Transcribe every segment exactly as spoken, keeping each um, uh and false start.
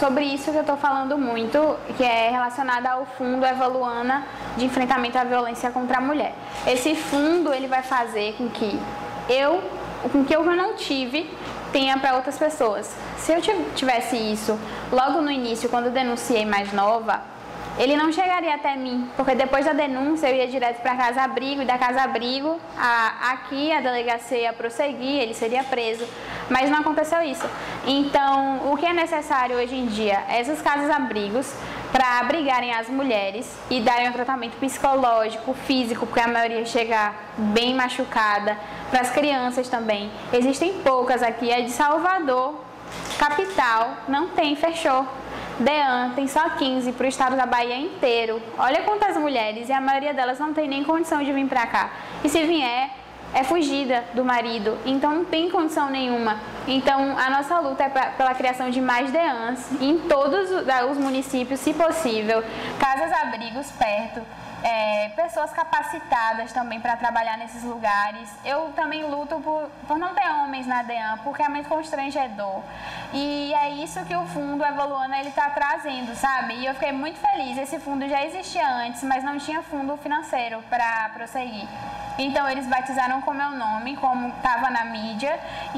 sobre isso que eu estou falando muito, que é relacionado ao Fundo Evoluana de Enfrentamento à Violência contra a Mulher. Esse fundo, ele vai fazer com que eu, com que eu não tive, tenha para outras pessoas. Se eu tivesse isso logo no início, quando eu denunciei mais nova, ele não chegaria até mim, porque depois da denúncia eu ia direto para a casa-abrigo, e da casa-abrigo aqui a delegacia ia prosseguir, ele seria preso, mas não aconteceu isso. Então, o que é necessário hoje em dia é essas casas-abrigos para abrigarem as mulheres e darem um tratamento psicológico, físico, porque a maioria chega bem machucada, para as crianças também. Existem poucas aqui, é de Salvador, capital, não tem, fechou. DEAN tem só quinze para o estado da Bahia inteiro. Olha quantas mulheres, e a maioria delas não tem nem condição de vir para cá. E se vier, é fugida do marido, então não tem condição nenhuma. Então a nossa luta é pra, pela criação de mais DEANs em todos os municípios, se possível, casas-abrigos perto. É, pessoas capacitadas também para trabalhar nesses lugares. Eu também luto por, por não ter homens na DEAN, porque é muito constrangedor. E é isso que o Fundo Evoluana ele está trazendo, sabe? E eu fiquei muito feliz. Esse fundo já existia antes, mas não tinha fundo financeiro para prosseguir. Então eles batizaram com meu nome, como estava na mídia,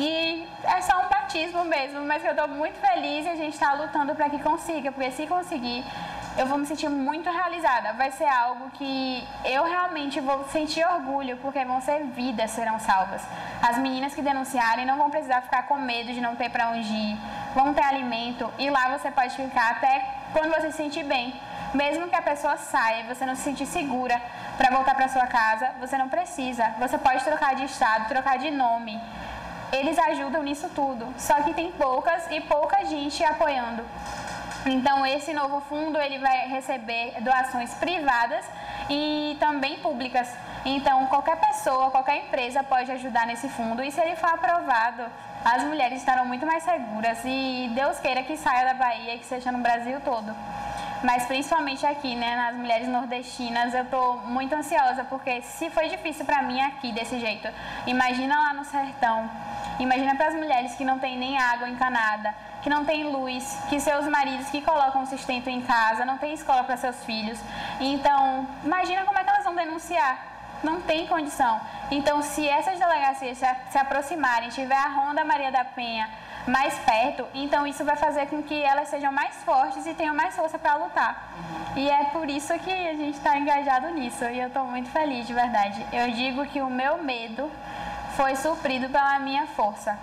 e é só um batismo mesmo, mas eu estou muito feliz e a gente está lutando para que consiga, porque se conseguir, eu vou me sentir muito realizada. Vai ser algo que eu realmente vou sentir orgulho, porque vão ser vidas serão salvas. As meninas que denunciarem não vão precisar ficar com medo de não ter para onde ir, vão ter alimento, e lá você pode ficar até quando você se sentir bem. Mesmo que a pessoa saia e você não se sentir segura para voltar para sua casa, você não precisa. Você pode trocar de estado, trocar de nome. Eles ajudam nisso tudo. Só que tem poucas e pouca gente apoiando. Então esse novo fundo ele vai receber doações privadas e também públicas. Então qualquer pessoa, qualquer empresa pode ajudar nesse fundo, e se ele for aprovado, as mulheres estarão muito mais seguras, e Deus queira que saia da Bahia e que seja no Brasil todo. Mas principalmente aqui, né, nas mulheres nordestinas, eu tô muito ansiosa, porque se foi difícil para mim aqui desse jeito, imagina lá no sertão. Imagina para as mulheres que não tem nem água encanada, que não tem luz, que seus maridos que colocam o sustento em casa, não tem escola para seus filhos. Então, imagina como é que elas vão denunciar. Não tem condição. Então, se essas delegacias se, se aproximarem, tiver a Ronda Maria da Penha mais perto, então isso vai fazer com que elas sejam mais fortes e tenham mais força para lutar. E é por isso que a gente está engajado nisso, e eu estou muito feliz, de verdade. Eu digo que o meu medo foi suprido pela minha força.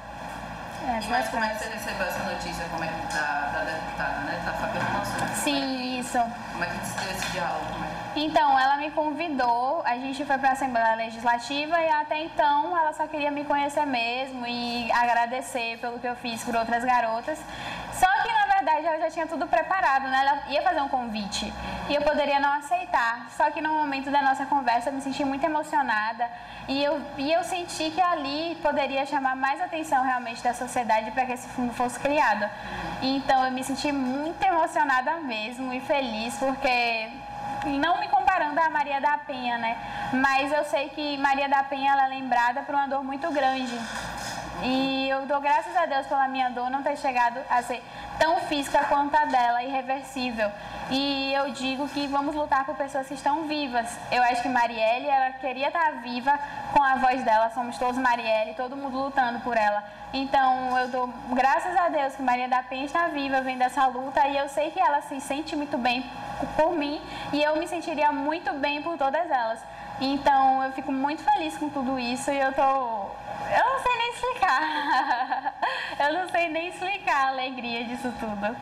E mas como é que você recebeu essa notícia como é que da, da deputada, né? Da Fabiana Mansur? Sim, isso. Como é que se deu esse diálogo? Como é? Então, ela me convidou, a gente foi para a Assembleia Legislativa, e até então ela só queria me conhecer mesmo e agradecer pelo que eu fiz por outras garotas. Só que, na verdade, ela já tinha tudo preparado, né? Ela ia fazer um convite e eu poderia não aceitar. Só que no momento da nossa conversa eu me senti muito emocionada, e eu, e eu senti que ali poderia chamar mais atenção realmente da sociedade para que esse fundo fosse criado. Então eu me senti muito emocionada mesmo e feliz, porque... não me comparando a Maria da Penha, né? Mas eu sei que Maria da Penha ela é lembrada por uma dor muito grande. E eu dou graças a Deus pela minha dor não ter chegado a ser tão física quanto a dela, irreversível. E eu digo que vamos lutar por pessoas que estão vivas. Eu acho que Marielle, ela queria estar viva com a voz dela. Somos todos Marielle, todo mundo lutando por ela. Então eu dou graças a Deus que Maria da Penha está viva, vem dessa luta, e eu sei que ela se sente muito bem por mim, e eu me sentiria muito bem por todas elas. Então eu fico muito feliz com tudo isso, e eu tô... eu não sei nem explicar. Eu não sei nem explicar a alegria disso tudo.